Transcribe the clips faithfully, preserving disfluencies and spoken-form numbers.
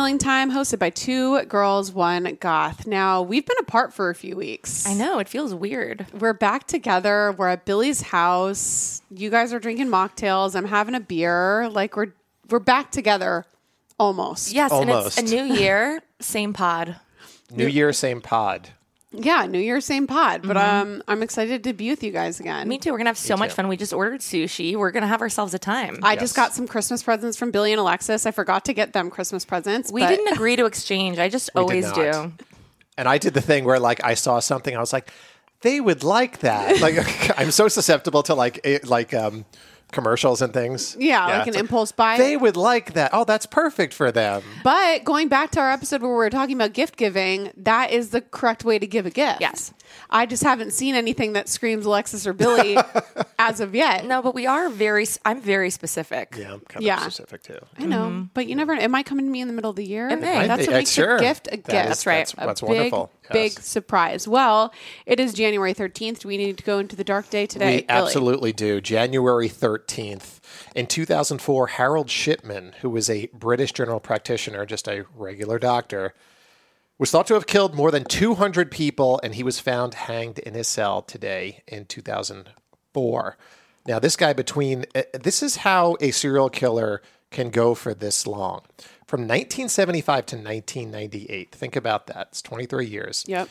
Killing Time, hosted by two girls, one goth. Now, we've been apart for a few weeks. I know. It feels weird. We're back together. We're at Billy's house. You guys are drinking mocktails. I'm having a beer. Like, we're we're back together almost. Yes, almost. And it's a new year, same pod. New Year, same pod. Yeah, New Year, same pod. But um, I'm excited to be with you guys again. Me too. We're going to have so Me much too. fun. We just ordered sushi. We're going to have ourselves a time. I Yes. just got some Christmas presents from Billy and Alexis. I forgot to get them Christmas presents. we but didn't agree to exchange. I just We did always not. do. And I did the thing where, like, I saw something, I was like, they would like that. Like, I'm so susceptible to, like, it, like um, commercials and things. Yeah, like it's an impulse buy. They would like that. Oh, that's perfect for them. But going back to our episode where we were talking about gift giving, that is the correct way to give a gift. Yes. I just haven't seen anything that screams Alexis or Billy as of yet. No, but we are very, I'm very specific. Yeah, I'm kind Yeah. of specific, too. I know, but you never. It might come to me in the middle of the year. It may. That's Might what be. makes Sure. a gift a That gift. is- That's right. That's, that's a wonderful. Big, Yes. big surprise. Well, it is January thirteenth. Do we need to go into the dark day today? We Billy? absolutely do. January thirteenth. In two thousand four, Harold Shipman, who was a British general practitioner, just a regular doctor, was thought to have killed more than two hundred people, and he was found hanged in his cell today in two thousand four. Now, this guy between, uh, this is how a serial killer can go for this long. From nineteen seventy-five to nineteen ninety-eight. Think about that. It's twenty-three years. Yep.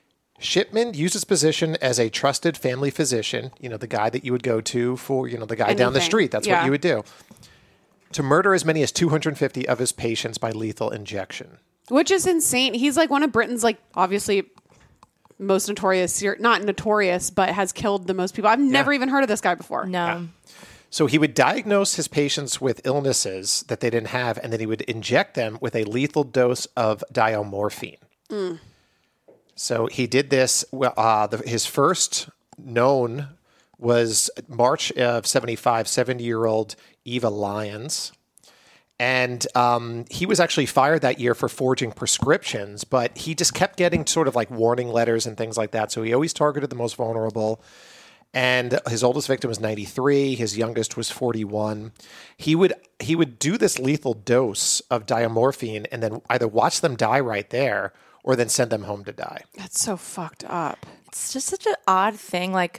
Shipman used his position as a trusted family physician, you know, the guy that you would go to for, you know, the guy down the Anything. street. That's Yeah. what you would do. To murder as many as two hundred fifty of his patients by lethal injection. Which is insane. He's like one of Britain's, like, obviously most notorious, ser- not notorious, but has killed the most people. I've never even heard of this guy before. No. So he would diagnose his patients with illnesses that they didn't have, and then he would inject them with a lethal dose of diamorphine. Mm. So he did this. Well, uh, the, his first known was March of seventy-five, seventy-year-old Eva Lyons. And um, he was actually fired that year for forging prescriptions, but he just kept getting sort of like warning letters and things like that. So he always targeted the most vulnerable. And his oldest victim was ninety-three. His youngest was forty-one. He would he would do this lethal dose of diamorphine and then either watch them die right there or then send them home to die. That's so fucked up. It's just such an odd thing. Like,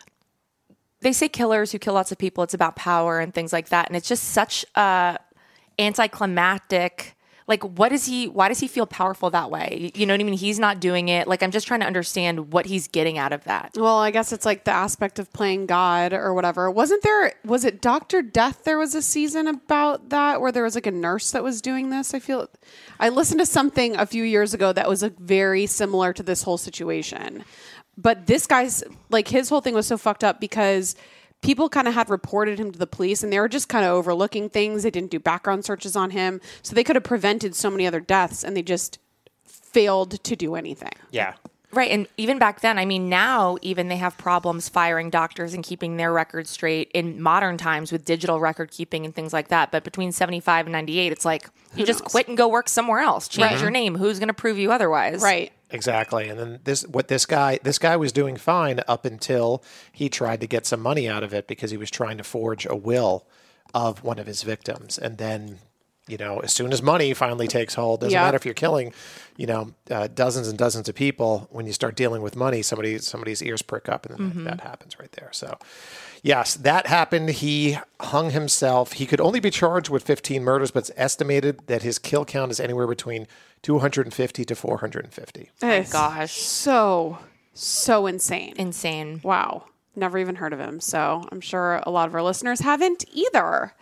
they say killers who kill lots of people, it's about power and things like that. And it's just such a anticlimactic. Like, what is he, why does he feel powerful that way? You know what I mean? He's not doing it. Like, I'm just trying to understand what he's getting out of that. Well, I guess it's like the aspect of playing God or whatever. Wasn't there, was it Doctor Death? There was a season about that where there was like a nurse that was doing this. I feel, I listened to something a few years ago that was like very similar to this whole situation. But this guy's, like, his whole thing was so fucked up because people kind of had reported him to the police and they were just kind of overlooking things. They didn't do background searches on him. So they could have prevented so many other deaths and they just failed to do anything. Yeah. Right. And even back then, I mean, now even they have problems firing doctors and keeping their records straight in modern times with digital record keeping and things like that. But between seventy-five and ninety-eight, it's like you just knows? quit and go work somewhere else. Change Right. your name. Who's going to prove you otherwise? Right. Exactly. And then this what this guy this guy was doing fine up until he tried to get some money out of it because he was trying to forge a will of one of his victims. And then, you know, as soon as money finally takes hold, doesn't Yeah. matter if you're killing, you know, uh, dozens and dozens of people, when you start dealing with money, somebody somebody's ears prick up and then Mm-hmm. that, that happens right there. So yes, that happened. He hung himself. He could only be charged with fifteen murders, but it's estimated that his kill count is anywhere between two hundred fifty to four hundred fifty. It's gosh. So, so insane. Insane. Wow. Never even heard of him. So I'm sure a lot of our listeners haven't either.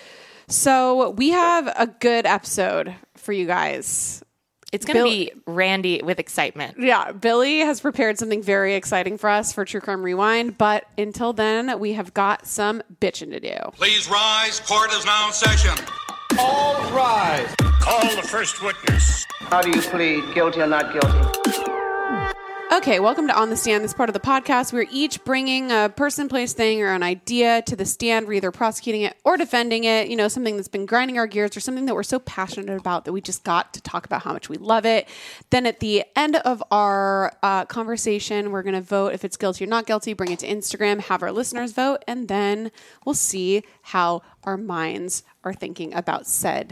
So we have a good episode for you guys. It's going to Bill- be Randy with excitement. Yeah, Billy has prepared something very exciting for us for True Crime Rewind. But until then, we have got some bitching to do. Please rise. Court is now in session. All rise. Call the first witness. How do you plead, guilty or not guilty? Okay, welcome to On the Stand, this part of the podcast. We're each bringing a person, place, thing, or an idea to the stand. We're either prosecuting it or defending it, you know, something that's been grinding our gears or something that we're so passionate about that we just got to talk about how much we love it. Then at the end of our uh, conversation, we're going to vote if it's guilty or not guilty, bring it to Instagram, have our listeners vote, and then we'll see how our minds are thinking about said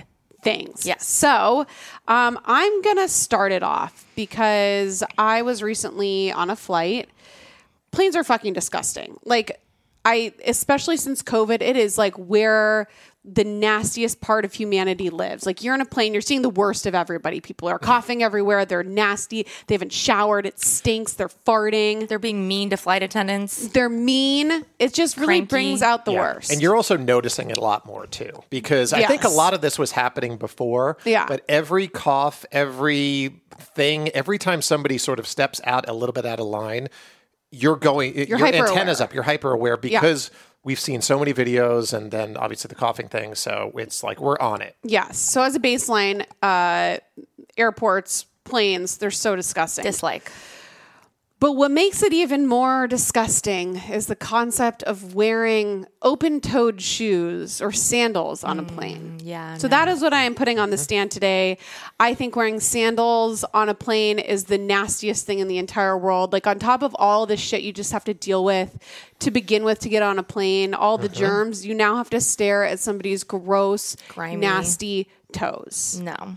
things. Yes. So um, I'm going to start it off because I was recently on a flight. Planes are fucking disgusting. Like, I, especially since COVID, it is like where the nastiest part of humanity lives. Like, you're in a plane, you're seeing the worst of everybody. People are coughing everywhere. They're nasty. They haven't showered. It stinks. They're farting. They're being mean to flight attendants. They're mean. It just really Cranky. brings out the Yeah. worst. And you're also noticing it a lot more too, because I think a Yes. lot of this was happening before. Yeah. But every cough, every thing, every time somebody sort of steps out a little bit out of line, you're going, your hyper antenna's aware. up, you're hyper aware because we've seen so many videos and then obviously the coughing thing. So it's like, we're on it. Yes. So as a baseline, uh, airports, planes, they're so disgusting. Dislike. But what makes it even more disgusting is the concept of wearing open-toed shoes or sandals on a plane. yeah, So no. that is what I am putting on the stand today. I think wearing sandals on a plane is the nastiest thing in the entire world. Like, on top of all the shit you just have to deal with to begin with to get on a plane, all the germs, you now have to stare at somebody's gross, Grimy. nasty toes. No.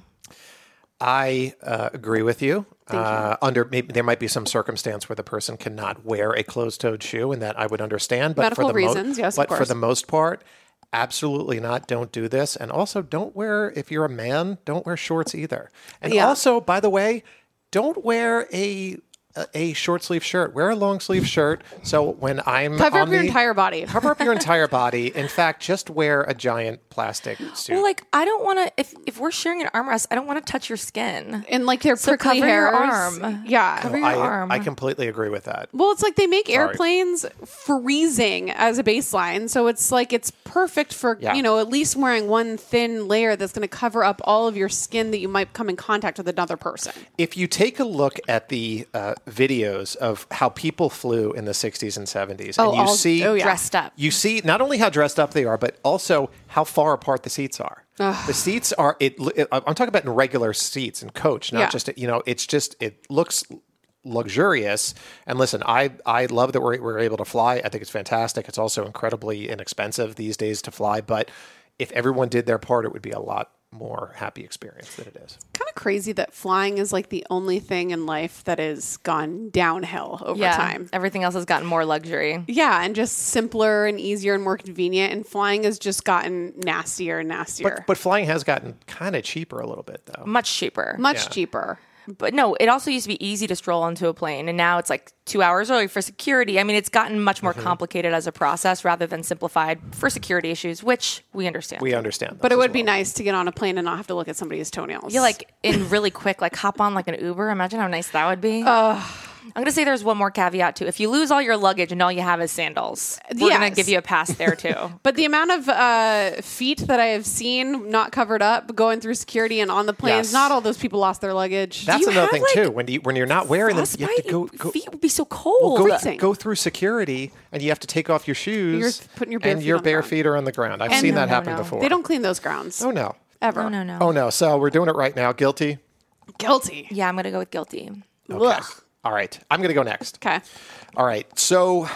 I uh, agree with you. Uh, under maybe there might be some circumstance where the person cannot wear a closed-toed shoe, and that I would understand. But Medical for the reasons, yes, of But for course. the most part, absolutely not. Don't do this, and also don't wear. If you're a man, don't wear shorts either. And Yeah. also, by the way, don't wear a a, a short sleeve shirt. Wear a long sleeve shirt. So when I'm Cover on up your the- entire body. cover up your entire body. In fact, just wear a giant plastic suit. Well, like, I don't want to, if, if we're sharing an armrest, I don't want to touch your skin. And like their So prickly cover your hairs. arm. Yeah. Cover your I, arm. I completely agree with that. Well, it's like they make Sorry. airplanes freezing as a baseline. So it's like it's perfect for, Yeah. you know, at least wearing one thin layer that's going to cover up all of your skin that you might come in contact with another person. If you take a look at the uh, videos of how people flew in the sixties and seventies, Oh, and you all- see oh, yeah. Dressed up. you see not only how dressed up they are, but also how far apart the seats are. The seats are. It, it. I'm talking about in regular seats in coach, not Yeah. just you know. It's just it looks luxurious. And listen, I I love that we're we're able to fly. I think it's fantastic. It's also incredibly inexpensive these days to fly. But if everyone did their part, it would be a lot more happy experience than it is. Kind of crazy that flying is like the only thing in life that has gone downhill over yeah. time. Everything else has gotten more luxury. Yeah, and just simpler and easier and more convenient. And flying has just gotten nastier and nastier. But but flying has gotten kind of cheaper a little bit though. Much cheaper. Much Yeah. cheaper. But no, it also used to be easy to stroll into a plane, and now it's like two hours early for security. I mean, it's gotten much more complicated as a process rather than simplified for security issues, which we understand. We understand. But this it would as be well. nice to get on a plane and not have to look at somebody's toenails. You like in really quick, like hop on like an Uber. Imagine how nice that would be. I'm going to say there's one more caveat too. If you lose all your luggage and all you have is sandals, we're going Yes. to give you a pass there too. But the amount of uh, feet that I have seen not covered up going through security and on the planes, Yes. not all those people lost their luggage. That's you another have, thing like, too. When you when you're not wearing them, you have to Frostbite, go, your go feet would be so cold. go, Freezing. go through security, and you have to take off your shoes. You're putting your bare and feet your on the bare ground. feet are on the ground. I've And- seen No, that no, happen no. before. They don't clean those grounds. Oh no. Ever. no, no, no. Oh no. So we're doing it right now. Guilty. Guilty. Yeah, I'm going to go with guilty. Okay. Ugh. All right. I'm going to go next. Okay. All right. So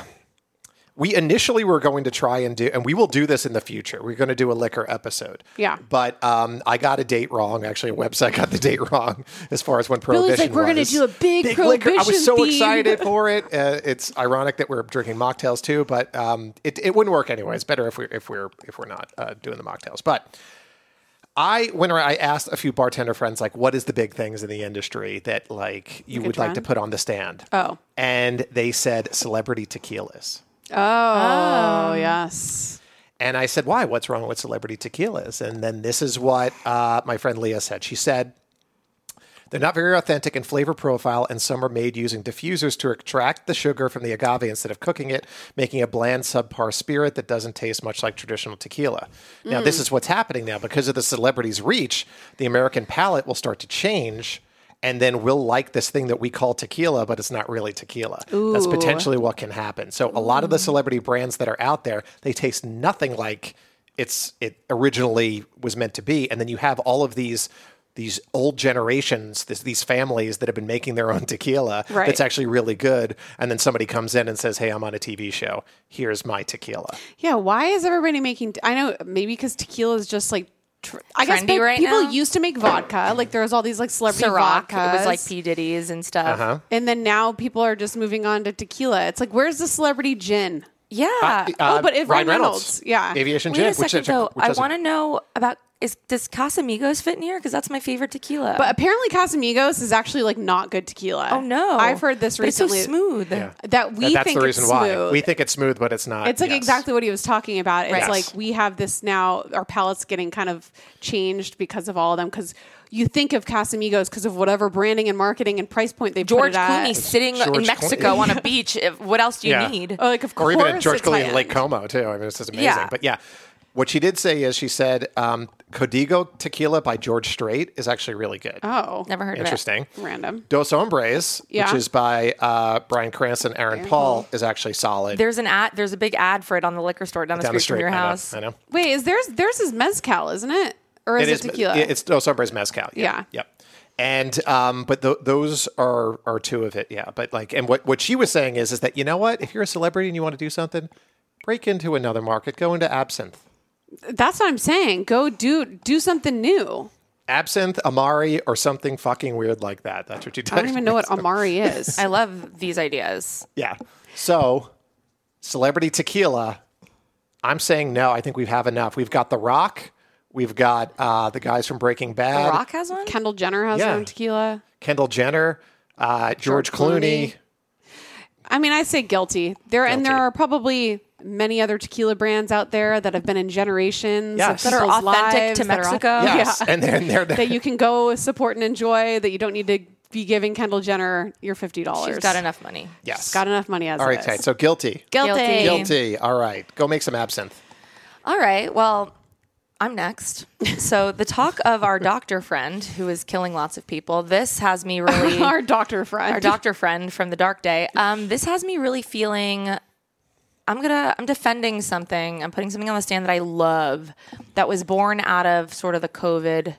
we initially were going to try and do, and we will do this in the future. We're going to do a liquor episode. Yeah. But um, I got a date wrong. Actually, a website got the date wrong as far as when prohibition Billy's like, we're gonna was. do a big liquor. I was Prohibition so theme. excited for it. Uh, it's ironic that we're drinking mocktails too, but um, it, it wouldn't work anyway. It's better if we're if we're if we're not uh, doing the mocktails. But I when I asked a few bartender friends, like, what is the big things in the industry that like you Like a would like to trend? put on the stand? Oh. And they said celebrity tequilas. Oh, yes. And I said, why? What's wrong with celebrity tequilas? And then this is what uh, my friend Leah said. She said, they're not very authentic in flavor profile, and some are made using diffusers to extract the sugar from the agave instead of cooking it, making a bland, subpar spirit that doesn't taste much like traditional tequila. Now, this is what's happening now. Because of the celebrity's reach, the American palate will start to change, and then we'll like this thing that we call tequila, but it's not really tequila. That's Ooh. potentially what can happen. So a lot of the celebrity brands that are out there, they taste nothing like it's it originally was meant to be. And then you have all of these these old generations, this, these families that have been making their own tequila Right. that's actually really good. And then somebody comes in and says, hey, I'm on a T V show. Here's my tequila. Yeah, why is everybody making... I know, maybe because tequila is just like I guess trendy pe- right people now. used to make vodka. Like there was all these like celebrity Ciroc, vodkas. it was like P Diddy's and stuff. Uh-huh. And then now people are just moving on to tequila. It's like, where's the celebrity gin? Yeah. Uh, oh, but if Ryan Ryan Reynolds. Reynolds, yeah. Aviation Wait Gin. a second, which is a- though. which I is a- want to know about is does Casamigos fit in here? Because that's my favorite tequila. But apparently Casamigos is actually like not good tequila. oh no, I've heard this But recently. It's so smooth. Yeah. That we And that's think the reason it's why. smooth. We think it's smooth, but it's not. It's like Yes. exactly what he was talking about. It's Right. like Yes. we have this now, our palate's getting kind of changed because of all of them. Because you think of Casamigos because of whatever branding and marketing and price point they George put it at. Clooney sitting George in Mexico Clooney. on a beach. If, what else do you Yeah. need? Oh, like of Or course, even at George it's Clooney in high-end. Lake Como, too. I mean, it's just amazing. Yeah. But yeah, what she did say is she said um, Código Tequila by George Strait is actually really good. Oh, Never heard Interesting. random. Dos Hombres, Yeah. which is by uh, Bryan Cranston, Aaron Paul, is actually solid. of it. There's an ad. There's a big ad for it on the liquor store down the down the street street. from your I know, house. I know. Wait, is theirs? Theirs is mezcal, isn't it? Or is it, is tequila? It's Dos Hombres Mezcal. Yeah. Yeah. Yep. And um, but th- those are are two of it. Yeah. But like, and what what she was saying is is that you know what, if you're a celebrity and you want to do something, break into another market, go into absinthe. That's what I'm saying. Go do do something new. Absinthe, Amari, or something fucking weird like that. That's what you do. I don't even know what Amari is. I love these ideas. Yeah. So, celebrity tequila. I'm saying no. I think we have enough. We've got The Rock. We've got uh, the guys from Breaking Bad. The Rock has one. Kendall Jenner has Yeah. her own tequila. Kendall Jenner. Uh, George, George Clooney. Clooney. I mean, I say guilty. There and there Guilty. are probably many other tequila brands out there that have been in generations Yes. of That are people's authentic lives to that are au- Mexico. Yes. Yeah. And then they're, they're that you can go support and enjoy. That you don't need to be giving Kendall Jenner your fifty dollars. She's got enough money. yes. Got enough money as All it right, is. Kate. So guilty. guilty. Guilty. Guilty. All right. Go make some absinthe. All right. Well, I'm next. So the talk of our doctor friend who is killing lots of people. This has me really Our doctor friend. our doctor friend from the dark day. Um, this has me really feeling. I'm gonna. I'm defending something. I'm putting something on the stand that I love. That was born out of sort of the COVID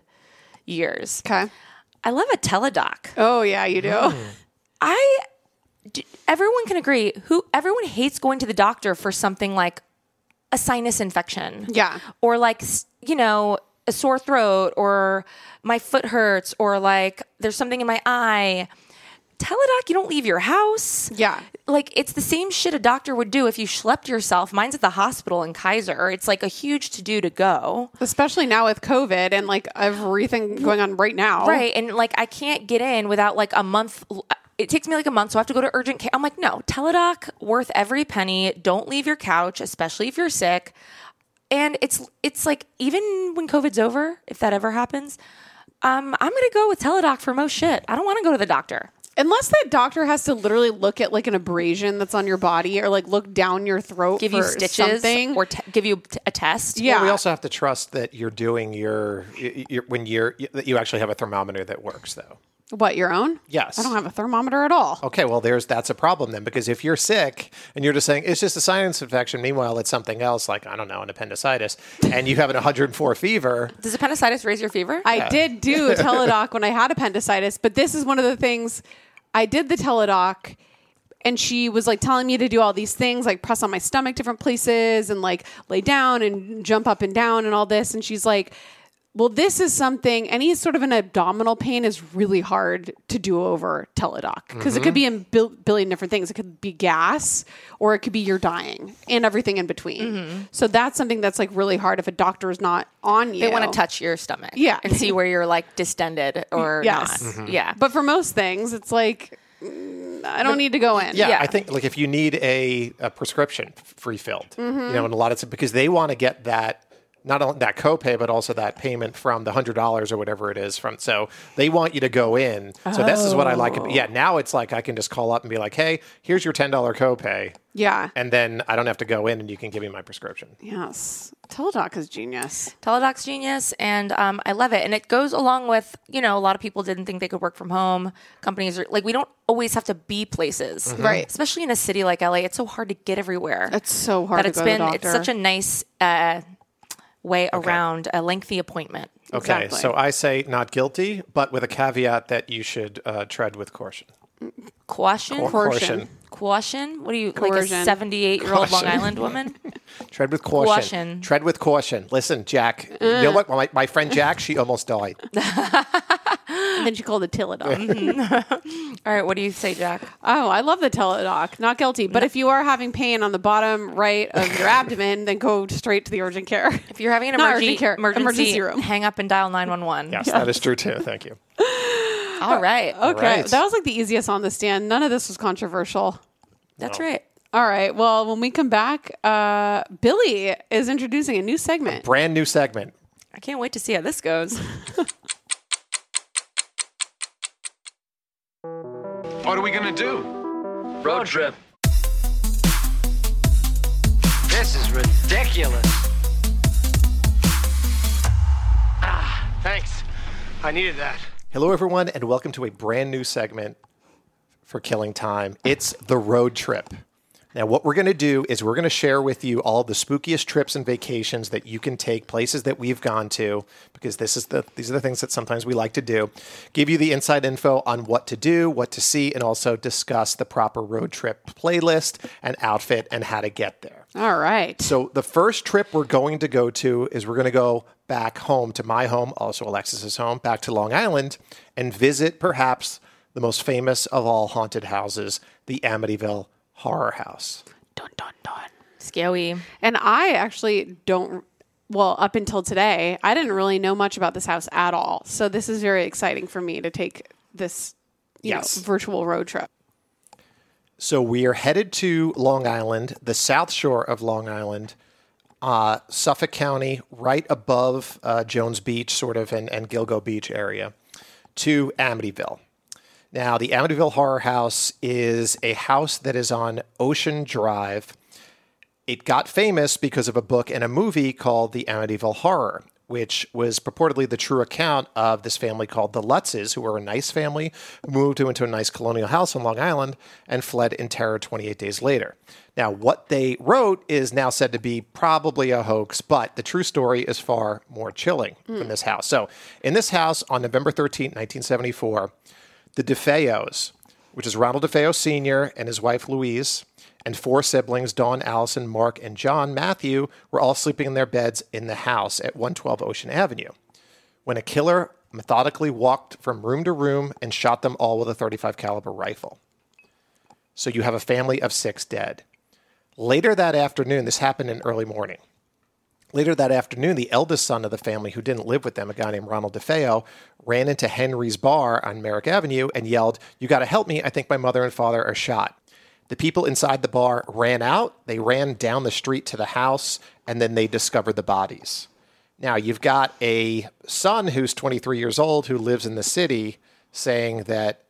years. Okay. I love a teledoc. Oh yeah, you do. I. d- Everyone can agree. Who everyone hates going to the doctor for something like a sinus infection. Yeah. Or like, s- you know, a sore throat or my foot hurts or like there's something in my eye. Teledoc, you don't leave your house. Yeah. Like it's the same shit a doctor would do if you schlepped yourself. Mine's at the hospital in Kaiser. It's like a huge to do to go. Especially now with COVID and like everything going on right now. Right. And like I can't get in without like a month. It takes me like a month, so I have to go to urgent care. I'm like, no, Teledoc, worth every penny. Don't leave your couch, especially if you're sick. And it's it's like even when COVID's over, if that ever happens, um, I'm gonna go with Teledoc for most shit. I don't want to go to the doctor. Unless that doctor has to literally look at like an abrasion that's on your body or like look down your throat, Give for you stitches something. or te- give you t- a test. Yeah. Well, we also have to trust that you're doing your, your when you're that you actually have a thermometer that works, though. What, your own? Yes. I don't have a thermometer at all. Okay, well, there's that's a problem then, because if you're sick and you're just saying it's just a sinus infection, meanwhile it's something else, like I don't know, an appendicitis, and you have an one hundred four fever. Does appendicitis raise your fever? I did do a teledoc when I had appendicitis, but this is one of the things I did the teledoc and she was like telling me to do all these things, like press on my stomach different places and like lay down and jump up and down and all this. And she's like, well, this is something, any sort of an abdominal pain is really hard to do over teledoc because it could be in bil- billion different things. It could be gas or it could be you're dying and everything in between. So that's something that's like really hard if a doctor is not on you. They want to touch your stomach, Yeah. and see where you're like distended or Yes. not. Yeah, But for most things, it's like, mm, I don't need to go in. Yeah, Yeah. I think like if you need a, a prescription refilled, you know, and a lot of because they want to get that. Not only that copay, but also that payment from the hundred dollars or whatever it is from. So they want you to go in. So this is what I like. Yeah, now it's like I can just call up and be like, "Hey, here's your ten dollar copay," Yeah. and then I don't have to go in, and you can give me my prescription. Yes. Teledoc is genius. Teledoc's genius, and um, I love it. And it goes along with, you know, a lot of people didn't think they could work from home. Companies are like, we don't always have to be places, Right. Especially in a city like L A, it's so hard to get everywhere. It's so hard that to it's go been. to the It's doctor. such a nice uh, way around a lengthy appointment. Okay, Exactly. so I say not guilty, but with a caveat that you should uh, tread with caution. Caution, Coercion. caution. What are you like a Coercion. seventy-eight year old Long Caution. Island woman? Tread with caution. Caution. Tread with caution. Listen, Jack. You know what? My, my friend Jack, she almost died. And then she called it Teladoc. All right, what do you say, Jack? Oh, I love the Teladoc. Not guilty. But if you are having pain on the bottom right of your abdomen, then go straight to the urgent care. If you're having an Not emergency, urgent care, emergency, emergency room. hang up and dial nine one one. Yes, that is true too. Thank you. All right. Okay. right. That was like the easiest on the stand. None of this was controversial. That's right. All right. Well, when we come back, uh, Billy is introducing a new segment. Brand new segment. I can't wait to see how this goes. What are we gonna do? Road trip. This is ridiculous. Ah, thanks. I needed that. Hello, everyone, and welcome to a brand new segment for Killing Time. It's the road trip. Now, what we're going to do is we're going to share with you all the spookiest trips and vacations that you can take, places that we've gone to, because this is the these are the things that sometimes we like to do. Give you the inside info on what to do, what to see, and also discuss the proper road trip playlist and outfit and how to get there. All right. So the first trip we're going to go to is we're going to go back home to my home, also Alexis's home, back to Long Island, and visit perhaps the most famous of all haunted houses, the Amityville Horror House. Dun, dun, dun. Scary. And I actually don't, well, up until today, I didn't really know much about this house at all. So this is very exciting for me to take this you Yes. know, virtual road trip. So we are headed to Long Island, the south shore of Long Island, uh, Suffolk County, right above uh, Jones Beach, sort of, and, and Gilgo Beach area, to Amityville. Now, the Amityville Horror House is a house that is on Ocean Drive. It got famous because of a book and a movie called The Amityville Horror, which was purportedly the true account of this family called the Lutzes, who were a nice family who moved into a nice colonial house on Long Island and fled in terror twenty-eight days later. Now, what they wrote is now said to be probably a hoax, but the true story is far more chilling from this house. So, in this house on November thirteenth, nineteen seventy-four, the DeFeos, which is Ronald DeFeo Senior and his wife Louise, and four siblings, Dawn, Allison, Mark, and John Matthew, were all sleeping in their beds in the house at one twelve Ocean Avenue, when a killer methodically walked from room to room and shot them all with a thirty-five caliber rifle. So you have a family of six dead. Later that afternoon, this happened in early morning. Later that afternoon, the eldest son of the family, who didn't live with them, a guy named Ronald DeFeo, ran into Henry's bar on Merrick Avenue and yelled, "You got to help me. I think my mother and father are shot." The people inside the bar ran out. They ran down the street to the house, and then they discovered the bodies. Now, you've got a son who's twenty-three years old who lives in the city saying that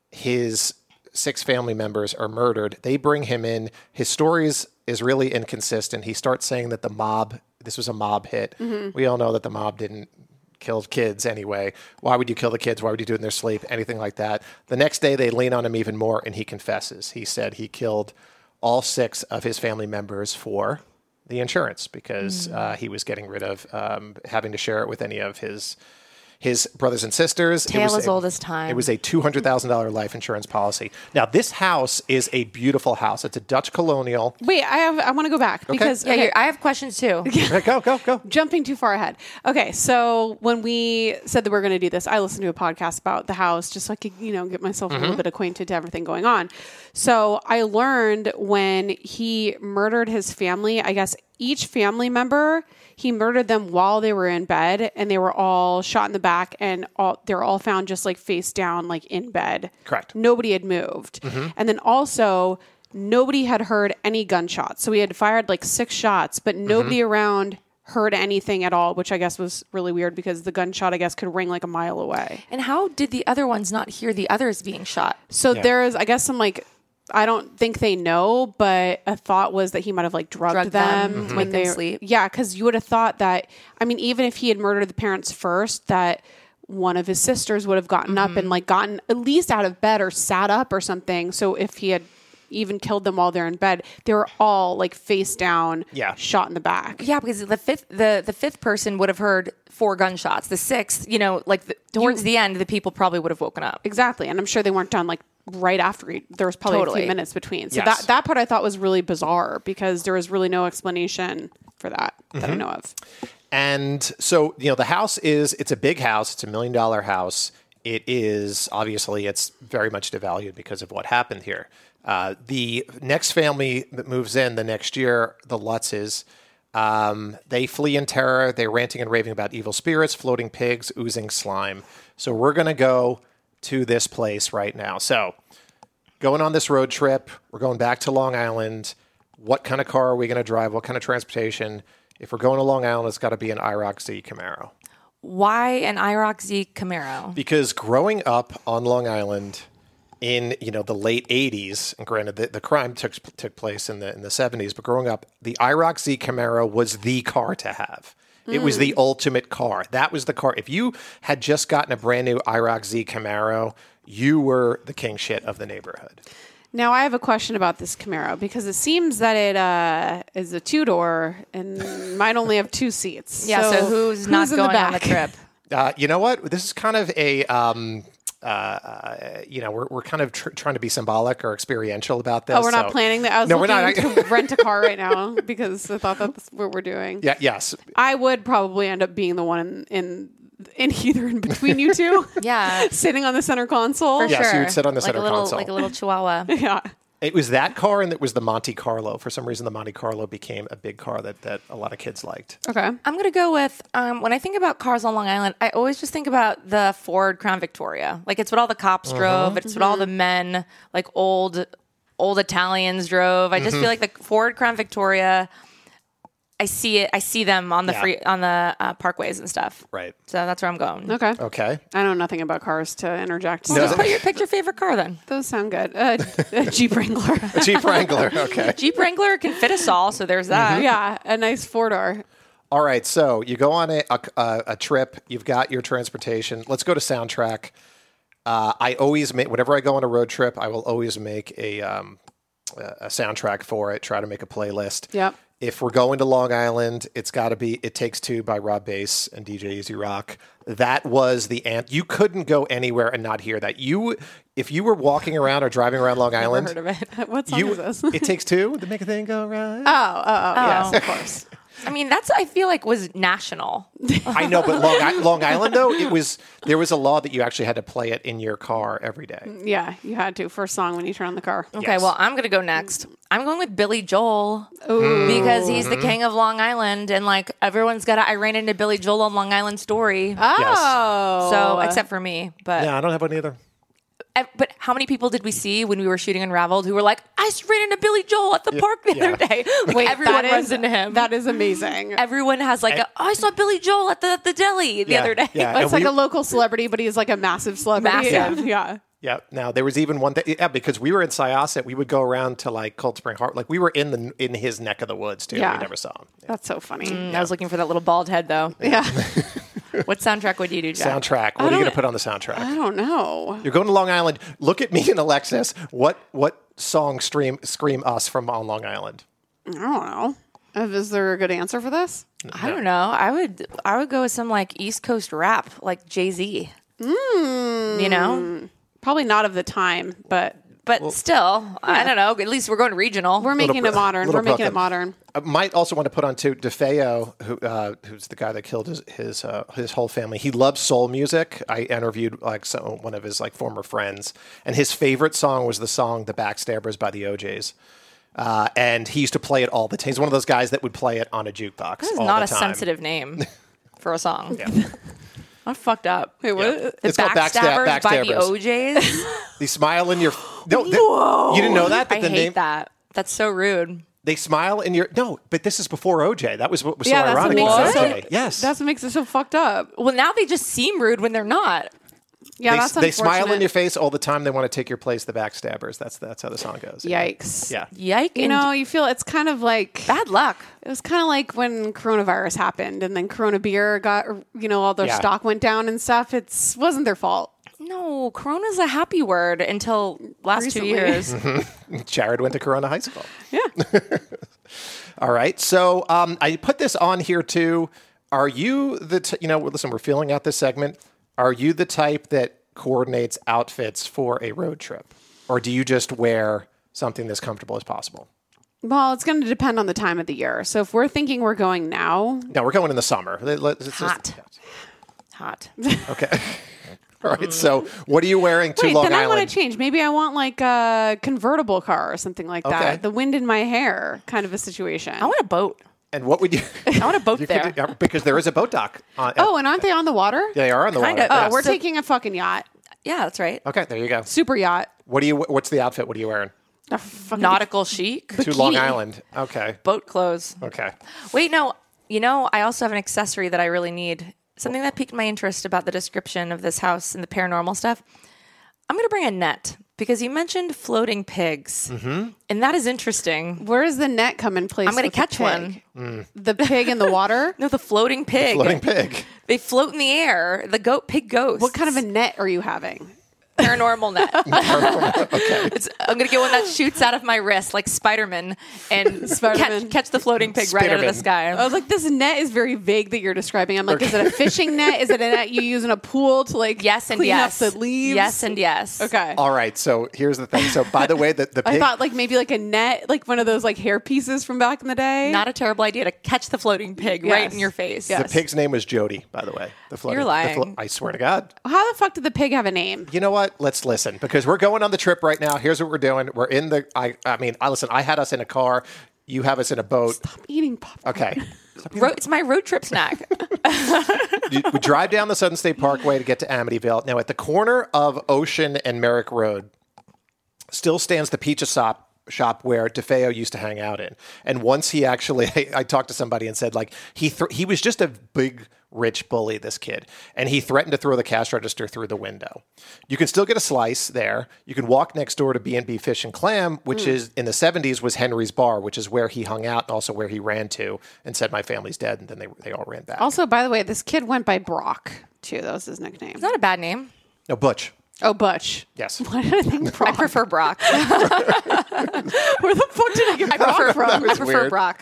his six family members are murdered. They bring him in. His story is, is really inconsistent. He starts saying that the mob, this was a mob hit. Mm-hmm. We all know that the mob didn't kill kids anyway. Why would you kill the kids? Why would you do it in their sleep? Anything like that. The next day, they lean on him even more, and he confesses. He said he killed all six of his family members for the insurance because mm. uh, he was getting rid of um, having to share it with any of his his brothers and sisters. Tale it was as a, old as time. It was a two hundred thousand dollars life insurance policy. Now, this house is a beautiful house. It's a Dutch colonial. Wait, I have. I want to go back because Yeah, okay, you're- I have questions too. Okay, go, go, go. jumping too far ahead. Okay, so when we said that we are going to do this, I listened to a podcast about the house just so I could, you know, get myself Mm-hmm. a little bit acquainted to everything going on. So I learned when he murdered his family, I guess each family member, he murdered them while they were in bed, and they were all shot in the back, and all they were all found just like face down, like in bed. Correct. Nobody had moved, and then also nobody had heard any gunshots. So we had fired like six shots, but nobody around heard anything at all, which I guess was really weird because the gunshot, I guess, could ring like a mile away. And how did the other ones not hear the others being shot? So Yeah. there is, I guess, some like, I don't think they know, but a thought was that he might have like drugged, Drugged them, them to when make they them sleep. Yeah, because you would have thought that. I mean, even if he had murdered the parents first, that one of his sisters would have gotten up and like gotten at least out of bed or sat up or something. So if he had even killed them while they're in bed. They were all like face down, Yeah. shot in the back. Yeah, because the fifth the, the fifth person would have heard four gunshots. The sixth, you know, like the, towards You- the end, the people probably would have woken up. Exactly. And I'm sure they weren't done like right after e- there was probably a Totally. few minutes between. So Yes. that, that part I thought was really bizarre because there was really no explanation for that that I know of. And so, you know, the house is, it's a big house. It's a million dollar house. It is, obviously, it's very much devalued because of what happened here. Uh, the next family that moves in the next year, the Lutzes, um, they flee in terror. They're ranting and raving about evil spirits, floating pigs, oozing slime. So we're going to go to this place right now. So going on this road trip, we're going back to Long Island. What kind of car are we going to drive? What kind of transportation? If we're going to Long Island, it's got to be an I ROC Z Camaro. Why an I ROC Z Camaro? Because growing up on Long Island in, you know, the late eighties, and granted the, the crime took took place in the in the seventies, but growing up, the I ROC Z Camaro was the car to have. It was the ultimate car. That was the car. If you had just gotten a brand new I ROC Z Camaro, you were the king shit of the neighborhood. Now I have a question about this Camaro because it seems that it uh, is a two door and might only have two seats. Yeah, so, who's, not in the going on the back? trip? Uh, you know what? This is kind of a, um, uh, uh, you know, we're we're kind of tr- trying to be symbolic or experiential about this. Oh, we're not so- planning that. I was No, we're looking not. to rent a car right now because I thought that's what we're doing. Yeah. Yes. I would probably end up being the one in in, in either in between you two. Yeah, Sitting on the center console. for Yes, sure. you would sit on the like center a little, console. like a little chihuahua. Yeah. It was that car, and it was the Monte Carlo. For some reason, the Monte Carlo became a big car that, that a lot of kids liked. Okay. I'm going to go with, um, when I think about cars on Long Island, I always just think about the Ford Crown Victoria. Like, it's what all the cops drove. It's what all the men, like old old Italians drove. I just feel like the Ford Crown Victoria, I see it. I see them on the Yeah. free on the uh, parkways and stuff. Right. So that's where I'm going. Okay. Okay. I know nothing about cars to interject. Well, so just put your, pick your favorite car then. those sound good. Uh, a Jeep Wrangler. Jeep Wrangler. Okay. Jeep Wrangler can fit us all, so there's that. Yeah, a nice four door. All right. So you go on a, a, a trip. You've got your transportation. Let's go to soundtrack. Uh, I always make, whenever I go on a road trip, I will always make a, um, a soundtrack for it, try to make a playlist. Yep. If we're going to Long Island, it's got to be It Takes Two by Rob Bass and D J Easy Rock. That was the ant. You couldn't go anywhere and not hear that. You, if you were walking around or driving around Long Island, Heard of it. What song you, is this? It Takes Two to make a thing go right. Oh, oh, oh, yes, Oh. of course. I mean, that's I feel like was national. I know, but Long, I- Long Island though, it was there was a law that you actually had to play it in your car every day. Yeah, you had to first song when you turn on the car. Okay, Yes. well, I'm going to go next. I'm going with Billy Joel because he's the king of Long Island, and like everyone's got a I ran into Billy Joel on Long Island story. Oh, So, except for me, but Yeah, I don't have one either. ev- but how many people did we see when we were shooting Unraveled who were like, I just ran into Billy Joel at the park the yeah. other day? Like, Wait, everyone that runs is- into him. That is amazing. Everyone has like, a, oh, I saw Billy Joel at the at the deli the Yeah, other day. yeah. It's and like we- a local celebrity, but he's like a massive celebrity. Massive. Yeah. Yeah. Now there was even one thing. Yeah, because we were in Syosset, we would go around to like Cold Spring Harbor. Like we were in the in his neck of the woods too. Yeah. We never saw him. Yeah. That's so funny. Mm, I was looking for that little bald head though. Yeah. What soundtrack would you do, Jack? Soundtrack. What are you don't- going to put on the soundtrack? I don't know. You're going to Long Island. Look at me and Alexis. What what song stream scream us from on Long Island? I don't know. Uh, Is there a good answer for this? I don't know. I would I would go with some like East Coast rap, like Jay-Z. Mm. You know? Probably not of the time, but But still, I don't know. At least we're going regional. we're making Bro- it modern. little We're making Brooklyn. it modern. I might also want to put on too DeFeo, who uh, who's the guy that killed his his uh, his whole family. He loves soul music. I interviewed like so, one of his like former friends, and his favorite song was the song "The Backstabbers" by the O J's. Uh, and he used to play it all the time. He's one of those guys that would play it on a jukebox. This is all not the a time. sensitive name for a song. Yeah. I'm fucked up. Wait, what? Yeah. The It's called Backstab- Backstabbers by the Backstabbers. O J's. They smile in your no. th- you didn't know that? That I the hate name, that. That's so rude. They smile in your no. But this is before O J. That was what was Yeah, so that's what ironic makes about it so- O J. Yes, That's what makes it so fucked up. Well, now they just seem rude when they're not. Yeah, they, that's they smile in unfortunate. your face all the time. They want to take your place. The Backstabbers. That's that's how the song goes. Yikes. Yeah. Yike. You and know, you feel it's kind of like bad luck. it was kind of like when coronavirus happened and then Corona beer got, you know, all their Yeah. stock went down and stuff. It's wasn't their fault. No, Corona's a happy word until last two Recently. years. Jared went to Corona High School. Yeah. All right. So um, I put this on here too. Are you the, t- you know, listen, we're filling out this segment. Are you the type that coordinates outfits for a road trip? Or do you just wear something as comfortable as possible? Well, it's going to depend on the time of the year. So if we're thinking we're going now, No, we're going in the summer. Let- let's- it's just- Hot. okay. All right. So what are you wearing to wait, Long then I Island? want to change. Maybe I want like a convertible car or something like Okay. that. The wind in my hair kind of a situation. I want a boat. And what would you? I want a boat you there. could, yeah, because there is a boat dock. On, Oh, and aren't they on the water? they are on the Kinda. water. Oh, yes. we're So- taking a fucking yacht. Yeah, that's right. Okay, there you go. Super yacht. What do you? What's the outfit? What are you wearing? A fucking Nautical chic. To Long Island. Okay. Boat clothes. Okay. Wait, no. You know, I also have an accessory that I really need. Something that piqued my interest about the description of this house and the paranormal stuff. I'm going to bring a net because you mentioned floating pigs. Mm-hmm. And that is interesting. Where does the net come in place? I'm going to with the catch pig? one. The pig in the water? No, the floating pig. Floating pig. They float in the air. The goat pig ghost. What kind of a net are you having? paranormal net? It's, I'm going to get one that shoots out of my wrist like Spider-Man and Spider-Man. Catch, catch the floating pig right out of the Spiderman. sky. I was like, this net is very vague that you're describing. I'm like, is it a fishing net? Is it a net you use in a pool to like Yes and clean yes. up the leaves? Yes and yes. Okay. All right. So here's the thing. So by the way, the, the pig. I thought like maybe like a net, like one of those like hair pieces from back in the day. Not a terrible idea to catch the floating pig right Yes. in your face. Yes. the pig's name was Jody, by the way. The floating, You're the lying. I swear to God. How the fuck did the pig have a name? You know what? Let's listen because we're going on the trip right now. Here's what we're doing. We're in the. I. I mean, I listen. I had us in a car. You have us in a boat. Stop eating popcorn. Okay. Ro- it's my road trip snack. You- we drive down the Southern State Parkway to get to Amityville. Now, at the corner of Ocean and Merrick Road, still stands the pizza shop shop where DeFeo used to hang out in. And once he actually, I, I talked to somebody and said, like, he th- he was just a big, rich bully, this kid. And he threatened to throw the cash register through the window. You can still get a slice there. You can walk next door to B and B Fish and Clam, which Mm. is, in the seventies, was Henry's Bar, which is where he hung out and also where he ran to and said, my family's dead. And then they, they all ran back. Also, by the way, this kid went by Brock too. That was his nickname. It's not a bad name. No, Butch. Oh, Butch. Yes. Why did I think I Brock? prefer Brock. Where the fuck did I get I Brock prefer, from? I prefer weird. Brock.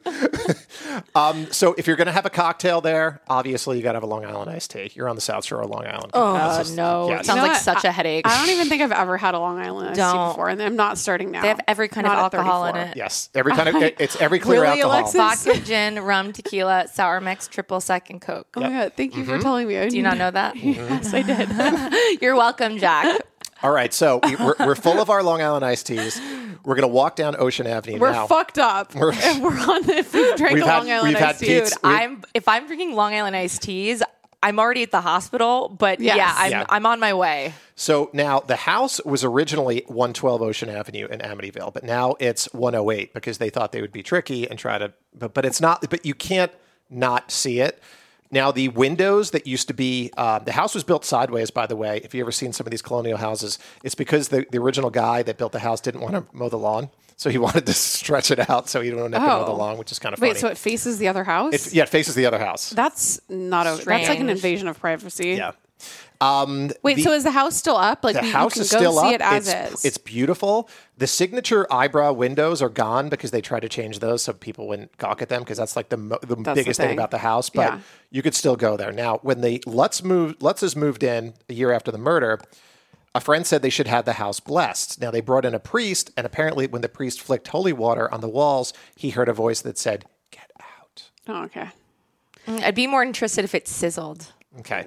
So if you're going to have a cocktail there, obviously you got to have a Long Island iced tea. You're on the South Shore of Long Island. Oh, Uh, no. yeah. It sounds You know like what? such a headache. I don't even think I've ever had a Long Island iced tea Don't. before, and I'm not starting now. They have every kind of Not at alcohol in thirty-four. it. Yes, every kind of it's every clear Really, alcohol. Alexis? Vodka, gin, rum, tequila, sour mix, triple sec, and Coke. Oh my god! Thank you Mm-hmm. for telling me. I Do you not know that? Yes, I did. You're welcome, Jack. All right, so we, we're, we're full of our Long Island iced teas. We're going to walk down Ocean Avenue We're now. fucked up. We're- and we're on. If we drank We've a had- Long Island we've had iced tea, pizza. Dude, we- I'm if I'm drinking Long Island iced teas, I'm already at the hospital. But Yes. yeah, I'm Yeah. I'm on my way. So now the house was originally one twelve Ocean Avenue in Amityville, but now it's one oh eight because they thought they would be tricky and try to, but but it's not. But you can't not see it. Now, the windows that used to be, uh, the house was built sideways, by the way. If you've ever seen some of these colonial houses, it's because the, the original guy that built the house didn't want to mow the lawn. So he wanted to stretch it out so he didn't have to mow the Oh. lawn, which is kind of funny. Wait, so it faces the other house? It- yeah, it faces the other house. That's not a. That's like an Strange. invasion of privacy. Yeah. Um, Wait, the- so is the house still up? Like the you, you house can is go still see up. it as it's, is. it's beautiful. The signature eyebrow windows are gone because they tried to change those so people wouldn't gawk at them because that's like the mo- the the biggest thing thing. about the house. But Yeah. you could still go there. Now, when the Lutz moved, Lutzes moved in a year after the murder, a friend said they should have the house blessed. Now, they brought in a priest, and apparently when the priest flicked holy water on the walls, he heard a voice that said, "Get out." oh, okay. I'd be more interested if it sizzled. Okay.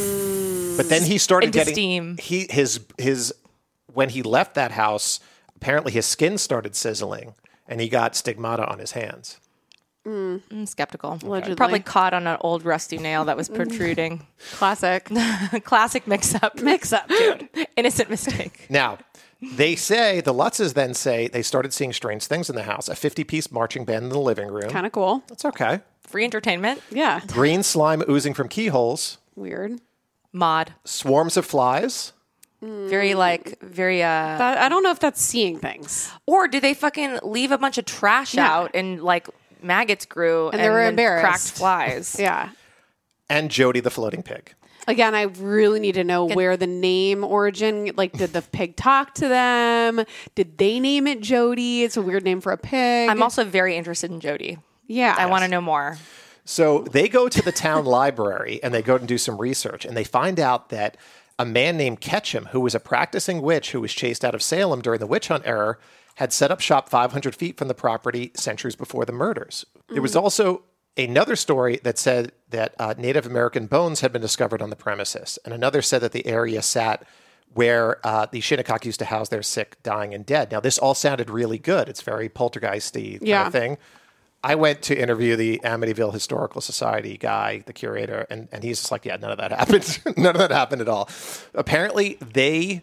But then he started Into getting steam. he his his when he left that house, apparently his skin started sizzling and he got stigmata on his hands. I'm skeptical. Allegedly. Probably caught on an old rusty nail that was protruding. Classic. Classic mix-up. Mix-up, dude. Innocent mistake. Now, they say the Lutzes then say they started seeing strange things in the house. A fifty-piece marching band in the living room. Kind of cool. That's okay. Free entertainment. Yeah. Green slime oozing from keyholes. Weird. Mod. Swarms of flies. Very like very uh That, I don't know if that's seeing things. or did they fucking leave a bunch of trash Yeah. out and like maggots grew And they were then embarrassed. cracked flies. Yeah. And Jody the floating pig. Again, I really need to know where the name origin, like, did the pig talk to them? Did they name it Jody? It's a weird name for a pig. I'm also very interested in Jody. yeah. I want to know more. So they go to the town library and they go and do some research, and they find out that a man named Ketchum, who was a practicing witch who was chased out of Salem during the witch hunt era, had set up shop five hundred feet from the property centuries before the murders. There was also another story that said that uh, Native American bones had been discovered on the premises, and another said that the area sat where uh, the Shinnecock used to house their sick, dying, and dead. Now, this all sounded really good. It's very poltergeisty kind Yeah. of thing. I went to interview the Amityville Historical Society guy, the curator, and, and he's just like, yeah, none of that happened. None of that happened at all. Apparently, they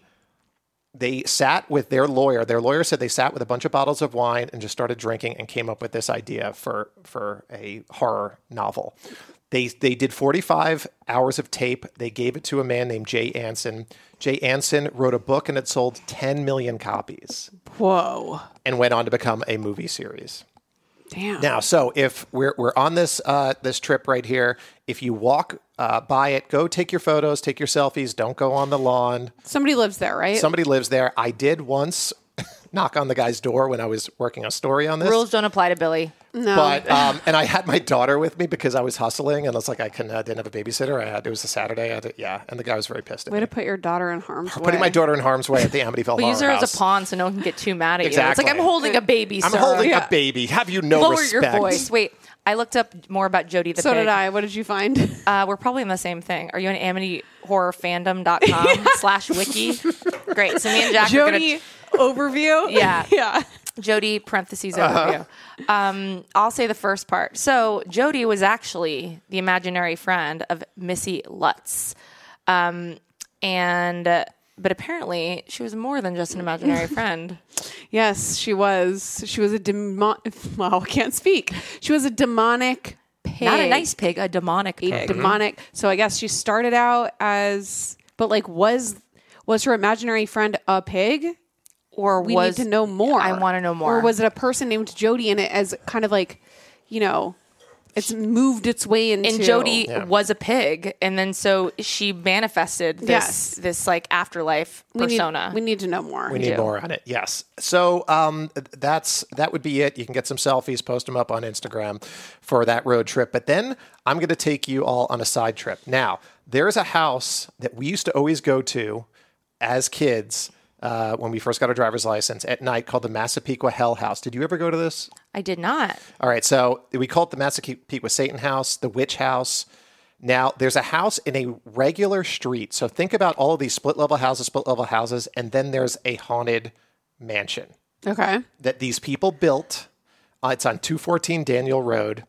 they sat with their lawyer. Their lawyer said they sat with a bunch of bottles of wine and just started drinking and came up with this idea for, for a horror novel. They they did forty-five hours of tape. They gave it to a man named Jay Anson. Jay Anson wrote a book and it sold ten million copies Whoa. and went on to become a movie series. Damn. Now, so if we're we're on this uh, this trip right here, if you walk uh, by it, go take your photos, take your selfies. Don't go on the lawn. Somebody lives there, right? Somebody lives there. I did once knock on the guy's door when I was working a story on this. Rules don't apply to Billy. no. But um, and I had my daughter with me because I was hustling, and it's like I couldn't, I didn't have a babysitter. I had it was a Saturday. I had to, yeah, and the guy was very pissed at Way me. to put your daughter in harm's way. Putting my daughter in harm's way at the Amityville But Horror use her House. as a pawn so no one can get too mad at you. It's Exactly. like, I'm holding a baby, I'm sir. holding Yeah. a baby. Have you no Lower respect? your voice. Wait, I looked up more about Jody the So pig. did I. What did you find? Uh, we're probably in the same thing. Are you on amity horror fandom dot com slash wiki? Great. So me and Jack Jody are going overview? Yeah. Yeah. to Jody parentheses overview. Um, I'll say the first part. So Jody was actually the imaginary friend of Missy Lutz. Um, and... Uh, but apparently, she was more than just an imaginary friend. Yes, she was. She was a demon. Wow, I can't speak. She was a demonic pig. Not a nice pig, a demonic A pig. demonic. So I guess she started out as, but like, was was her imaginary friend a pig? Or We was need to know more. I want to know more. Or was it a person named Jody in it as kind of like, you know, it's moved its way into. and Jody Yeah. was a pig, and then so she manifested this Yes. this like afterlife we need, persona. we need to know more. We need do. more on it. Yes. So um, th- that's that would be it. You can get some selfies, post them up on Instagram for that road trip. But then I'm going to take you all on a side trip. Now, there is a house that we used to always go to as kids uh, when we first got our driver's license at night called the Massapequa Hell House. Did you ever go to this? I did not. All right, so we call it the Massapequa Satan House, the Witch House. Now, there's a house in a regular street. So think about all of these split level houses, split level houses, and then there's a haunted mansion Okay. that these people built. Uh, it's on two fourteen Daniel Road,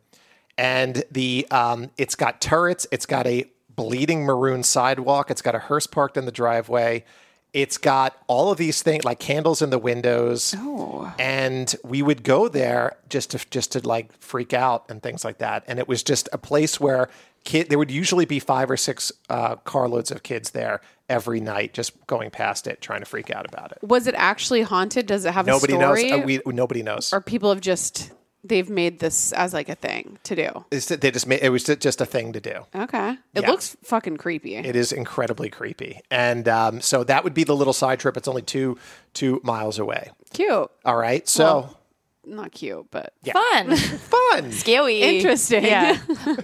and the um, it's got turrets. It's got a bleeding maroon sidewalk. It's got a hearse parked in the driveway. It's got all of these things like candles in the windows. Oh. And we would go there just to just to like freak out and things like that. And it was just a place where kid there would usually be five or six uh, carloads of kids there every night, just going past it, trying to freak out about it. Was it actually haunted? Does it have Nobody a story? knows. Uh, we nobody knows. or people have just they've made this as like a thing to do. It's, they just made, it was just a thing to do. Okay. It Yeah. looks fucking creepy. It is incredibly creepy, and um, so that would be the little side trip. It's only two two miles away. Cute. All right, so Well, Not cute, but Fun. fun. Scary. interesting. Yeah.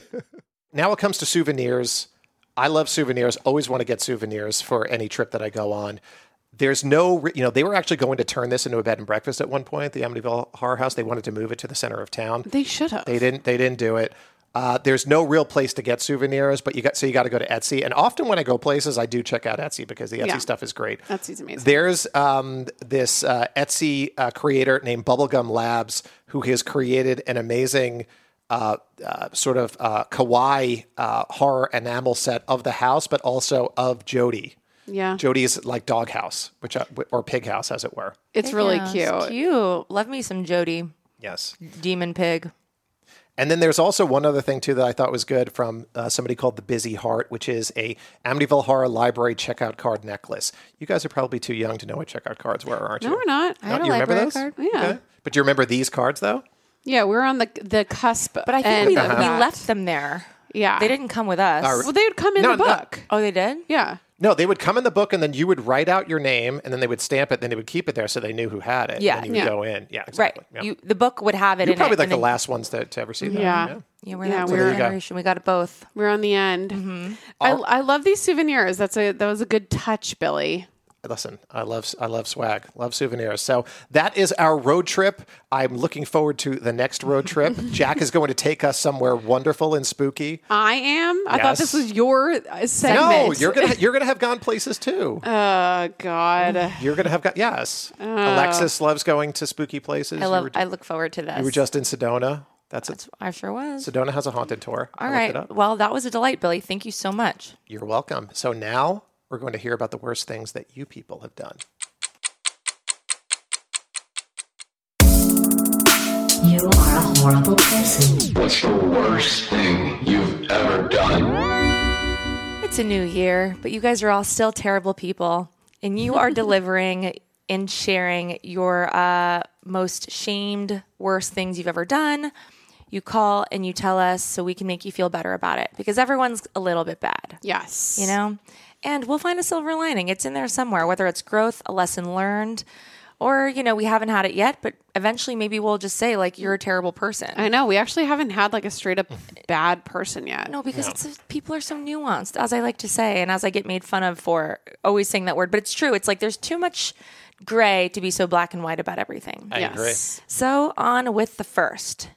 Now it comes to souvenirs. I love souvenirs. Always want to get souvenirs for any trip that I go on. There's no, re- you know, they were actually going to turn this into a bed and breakfast at one point, the Amityville Horror House. They wanted to move it to the center of town. They should have. They didn't. They didn't do it. Uh, there's no real place to get souvenirs, but you got so you got to go to Etsy. And often when I go places, I do check out Etsy because the Etsy Yeah. stuff is great. Etsy's amazing. There's um, this uh, Etsy uh, creator named Bubblegum Labs who has created an amazing uh, uh, sort of uh, kawaii uh, horror enamel set of the house, but also of Jody. Yeah. Jody's like doghouse, which uh, or pig house, as it were. It's really Yeah, cute. it's cute. Love me some Jody. Yes. Demon pig. And then there's also one other thing, too, that I thought was good from uh, somebody called The Busy Heart, which is a Amityville Horror Library checkout card necklace. You guys are probably too young to know what checkout cards were, aren't you? No, we're not. I had a you remember library those? card. Yeah. Okay. But do you remember these cards, though? Yeah, we're on the the cusp. But I think end we, of we that. left them there. Yeah. They didn't come with us. Our- Well, they would come in No, the no. book. Oh, they did? Yeah. No, they would come in the book, and then you would write out your name, and then they would stamp it, then they would keep it there so they knew who had it. Yeah. And then you would Yeah. go in. Yeah, Right. exactly. Yeah. You, the book would have it You're in probably it. like and the then- last ones to, to ever see that. Yeah. Yeah, we're Yeah, that we weird were- generation. We got it both. We're on the end. Mm-hmm. I, I love these souvenirs. That's a that was a good touch, Billy. Listen, I love I love swag, love souvenirs. So that is our road trip. I'm looking forward to the next road trip. Jack is going to take us somewhere wonderful and spooky. I am. I thought this Yes. was your uh, segment. No, you're gonna you're gonna have gone places too. Oh God. You're gonna have gone. Yes, Alexis loves going to spooky places. I You love. were, I look forward to this. you were just in Sedona. That's it. I sure was. Sedona has a haunted tour. All I looked it right. up. Well, that was a delight, Billy. Thank you so much. You're welcome. So now we're going to hear about the worst things that you people have done. You are a horrible person. What's the worst thing you've ever done? It's a new year, but you guys are all still terrible people, and you are delivering and sharing your uh, most shamed, worst things you've ever done. You call and you tell us so we can make you feel better about it, because everyone's a little bit bad. Yes. You know? And we'll find a silver lining. It's in there somewhere, whether it's growth, a lesson learned, or, you know, we haven't had it yet, but eventually maybe we'll just say, like, you're a terrible person. I know. We actually haven't had like a straight up bad person yet. No, because it's people are so nuanced, as I like to say, and as I get made fun of for always saying that word. But it's true. It's like there's too much gray to be so black and white about everything. I Yes. agree. So on with the first.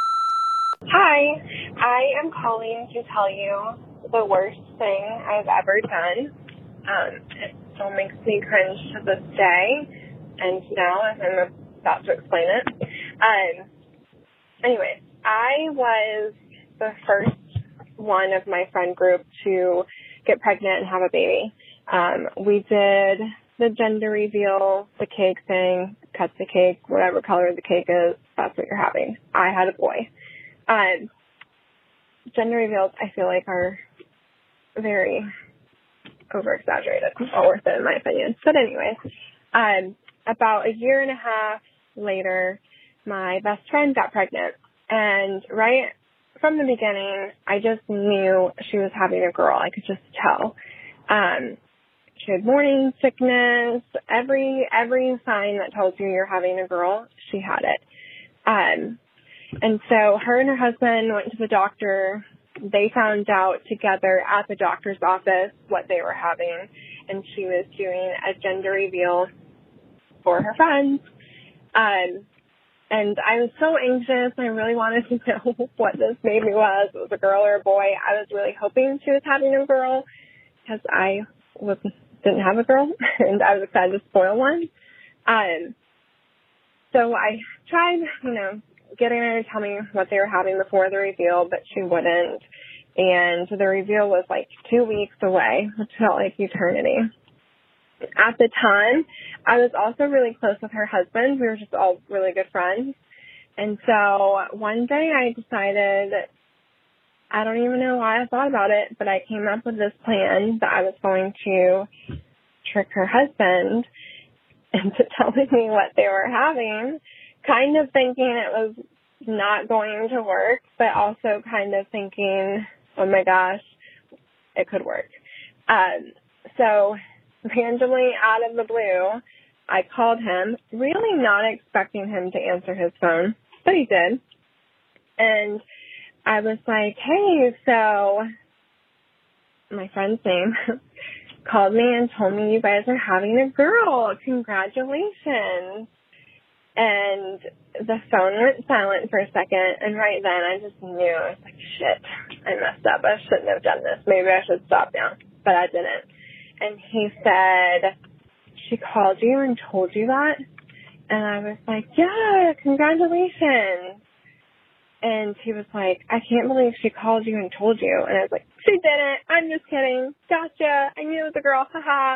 Hi, I am calling to tell you the worst thing I've ever done. Um, it still makes me cringe to this day, and now as I'm about to explain it. Um, anyway, I was the first one of my friend group to get pregnant and have a baby. Um, we did the gender reveal, the cake thing, cut the cake, whatever color the cake is, that's what you're having. I had a boy. Um, gender reveals, I feel like, are very over-exaggerated. Not worth it, in my opinion. But anyway, um, about a year and a half later, my best friend got pregnant. And right from the beginning, I just knew she was having a girl. I could just tell. Um, she had morning sickness. Every every sign that tells you you're having a girl, she had it. Um, and so her and her husband went to the doctor. They found out together at the doctor's office what they were having, and she was doing a gender reveal for her friends. Um, and I was so anxious. I really wanted to know what this baby was. It was a girl or a boy. I was really hoping she was having a girl because I was, didn't have a girl, and I was excited to spoil one. Um, so I tried, you know, getting her to tell me what they were having before the reveal, but she wouldn't. And the reveal was like two weeks away, which felt like eternity. At the time, I was also really close with her husband. We were just all really good friends. And so one day I decided, I don't even know why I thought about it, but I came up with this plan that I was going to trick her husband into telling me what they were having, kind of thinking it was not going to work, but also kind of thinking, oh my gosh, it could work. Um, so randomly out of the blue, I called him, really not expecting him to answer his phone, but he did. And I was like, hey, so my friend's name called me and told me you guys are having a girl. Congratulations. And the phone went silent for a second, and right then I just knew. I was like, shit, I messed up. I shouldn't have done this. Maybe I should stop now. But I didn't. And he said, she called you and told you that? And I was like, yeah, congratulations. And he was like, I can't believe she called you and told you. And I was like, she didn't. I'm just kidding. Gotcha. I knew it was a girl. Haha.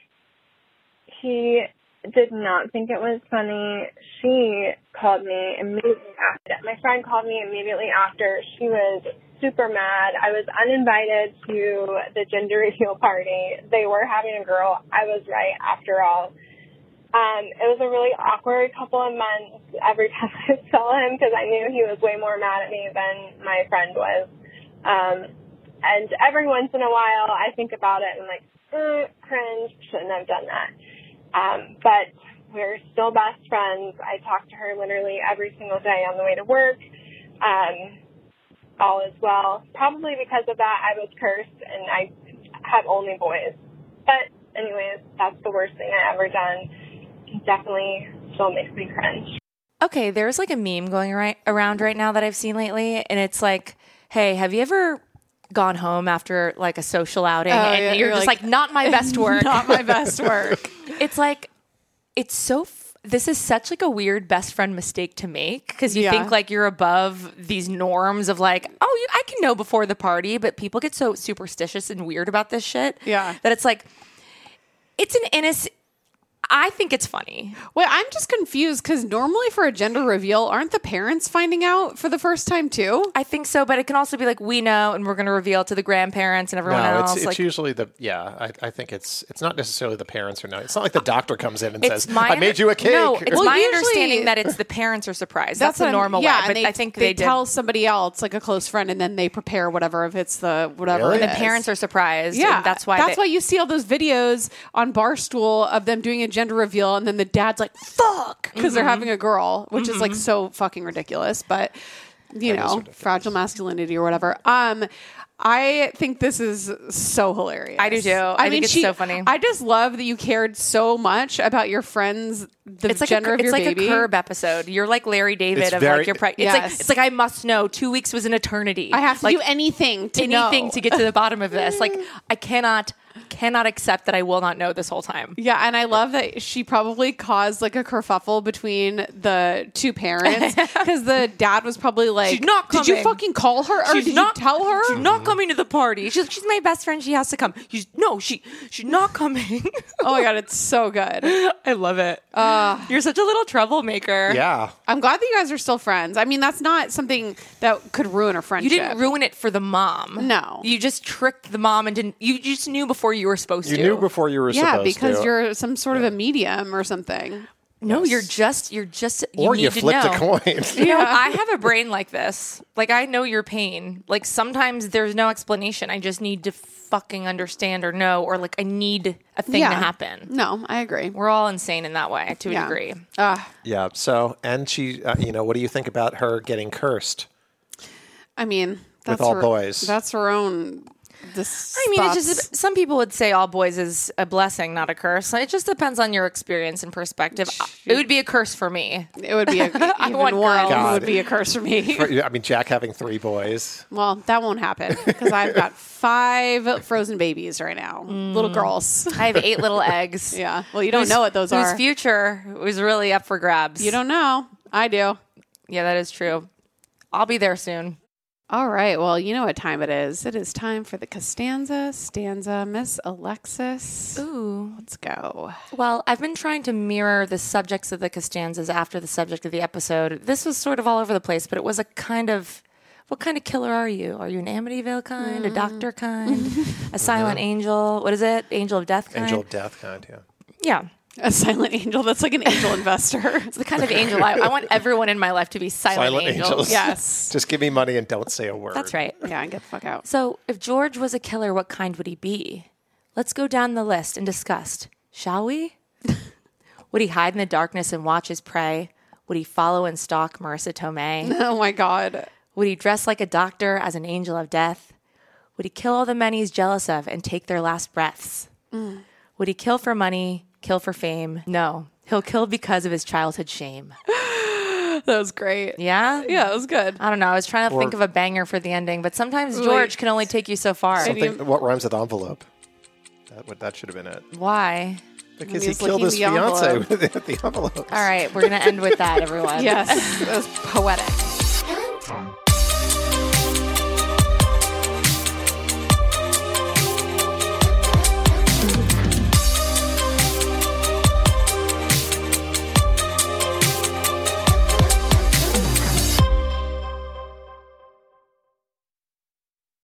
He did not think it was funny. She called me immediately after. My friend called me immediately after. She was super mad. I was uninvited to the gender reveal party. They were having a girl. I was right after all. Um, it was a really awkward couple of months every time I saw him because I knew he was way more mad at me than my friend was. Um, and every once in a while, I think about it and I'm like, mm, cringe, shouldn't have done that. Um, but we're still best friends. I talk to her literally every single day on the way to work. Um, all is well. Probably because of that, I was cursed and I have only boys. But anyways, that's the worst thing I ever done. It definitely still makes me cringe. Okay, there's like a meme going right around right now that I've seen lately, and it's like, hey, have you ever gone home after like a social outing Oh, and yeah, you're, you're just like, like, not my best work. Not my best work. It's like, it's so, f- this is such like a weird best friend mistake to make because you Yeah. think like you're above these norms of like, oh, you, I can know before the party, but people get so superstitious and weird about this shit. Yeah. That it's like, it's an innocent, I think it's funny. Well, I'm just confused because normally for a gender reveal, aren't the parents finding out for the first time too? I think so, but it can also be like, we know, and we're going to reveal to the grandparents and everyone No, else. it's, it's like, usually the yeah. I, I think it's it's not necessarily the parents or not. It's not like the doctor comes in and it's says, my "I made you a cake." No, it's Well, my usually- understanding that it's the parents are surprised. That's, the what I'm- normal yeah, way. and But they, I think they, they, did. tell somebody else, like a close friend, and then they prepare whatever if it's the whatever. Really? it The is. parents are surprised. Yeah, and that's why. That's they, why you see all those videos on Barstool of them doing a gender reveal, and then the dad's like, "Fuck," because Mm-hmm. they're having a girl, which is like so fucking ridiculous. But you That is know, ridiculous. fragile masculinity or whatever. Um, I think this is so hilarious. I do too. I think it's so funny. I just love that you cared so much about your friends, the It's like gender a, of it's your like baby. a Curb episode. You're like Larry David It's of very- like your. Pre- it's Yes. like it's like I must know. Two weeks was an eternity. I have to like, do anything to anything know. to get to the bottom of this. Like I cannot cannot accept that I will not know this whole time. Yeah, and I love that she probably caused like a kerfuffle between the two parents because the dad was probably like, She's not "Did you coming. fucking call her or She's did not- you tell her?" She's not coming to the party. She's she's my best friend. She has to come. She's no, she she's not coming. Oh my god, it's so good. I love it. Uh, You're such a little troublemaker. Yeah, I'm glad that you guys are still friends. I mean, that's not something that could ruin a You friendship. didn't ruin it for the mom. No. You just tricked the mom and didn't. You just knew before you were supposed you to. knew before you were yeah, supposed because to. you're some sort of a medium or something. No, you're just. You're just. You or need you to flipped know. a coin. You know, I have a brain like this. Like I know your pain. Like sometimes there's no explanation. I just need to fucking understand or know, or like I need a thing yeah. to happen. No, I agree. We're all insane in that way to a Yeah. degree. Uh, Yeah. So, and she, uh, you know, what do you think about her getting cursed? I mean, that's all her, boys. That's her own. This I mean, it's just some people would say all boys is a blessing, not a curse. It just depends on your experience and perspective. It would be a curse for me. it would be a, even want one girls. God. would be a curse for me. For- I mean, Jack having three boys. Well, that won't happen because I've got five frozen babies right now, little girls. I have eight little eggs. Yeah. Well, you don't Whose- know what those whose are. future was really up for grabs. You don't know. I do. Yeah, that is true. I'll be there soon. All right. Well, you know what time it is. It is time for the Costanza stanza. Miss Alexis. Ooh. Let's go. Well, I've been trying to mirror the subjects of the Costanzas after the subject of the episode. This was sort of all over the place, but it was a kind of, what kind of killer are you? Are you an Amityville kind, a doctor kind, a silent angel? What is it? Angel of death kind? Angel of death kind, yeah. Yeah. A silent angel. That's like an angel investor. It's the kind of angel I, I want everyone in my life to be silent, Silent angels. angels. Yes. Just give me money and don't say a word. That's right. Yeah, and get the fuck out. So, if George was a killer, what kind would he be? Let's go down the list and discuss, shall we? Would he hide in the darkness and watch his prey? Would he follow and stalk Marissa Tomei? Oh my God. Would he dress like a doctor as an angel of death? Would he kill all the men he's jealous of and take their last breaths? Mm. Would he kill for money, kill for fame? No, he'll kill because of his childhood shame. That was great. Yeah? Yeah, it was good. I don't know. I was trying to think of a banger for the ending, but sometimes George can only take you so far. Something, what rhymes with envelope? That would that should have been it. Why? Because He he was killed licking his the fiance envelope. with the envelope. All right, we're going to end with that, everyone. Yes. It was poetic.